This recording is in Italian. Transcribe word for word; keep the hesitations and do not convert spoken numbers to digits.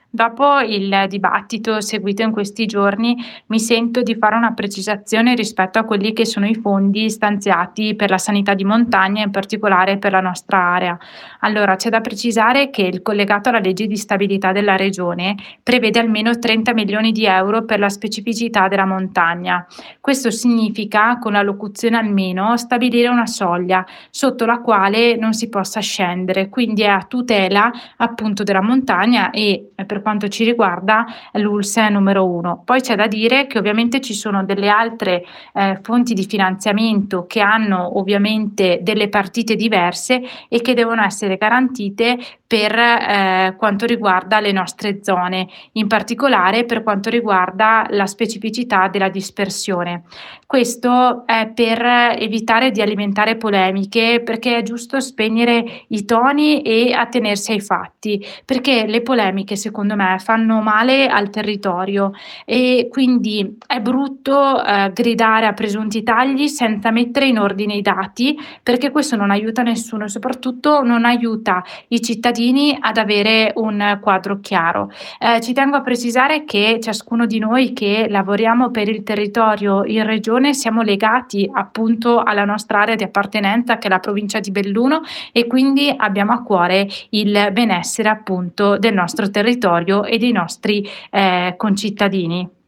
Dopo il dibattito seguito in questi giorni, mi sento di fare una precisazione rispetto a quelli che sono i fondi stanziati per la sanità di montagna, in particolare per la nostra area. Allora, c'è da precisare che il collegato alla legge di stabilità della regione prevede almeno trenta milioni di euro per la specificità della montagna. Questo significa, con la locuzione almeno, stabilire una soglia sotto la quale non si possa scendere, quindi è a tutela appunto della montagna e eh, per quanto ci riguarda l'U L S E numero uno. Poi c'è da dire che ovviamente ci sono delle altre eh, fonti di finanziamento che hanno ovviamente delle partite diverse e che devono essere garantite per eh, quanto riguarda le nostre zone, in particolare per quanto riguarda la specificità della dispersione. Questo è per evitare di alimentare polemiche, perché è giusto spegnere i toni e attenersi ai fatti, perché le polemiche secondo me fanno male al territorio e quindi è brutto eh, gridare a presunti tagli senza mettere in ordine i dati, perché questo non aiuta nessuno e soprattutto non aiuta i cittadini ad avere un quadro chiaro. Eh, ci tengo a precisare che ciascuno di noi che lavoriamo per il territorio in regione siamo legati appunto alla nostra area di appartenenza, che è la provincia di Belluno, e quindi abbiamo a cuore il benessere appunto del nostro territorio e dei nostri eh, concittadini.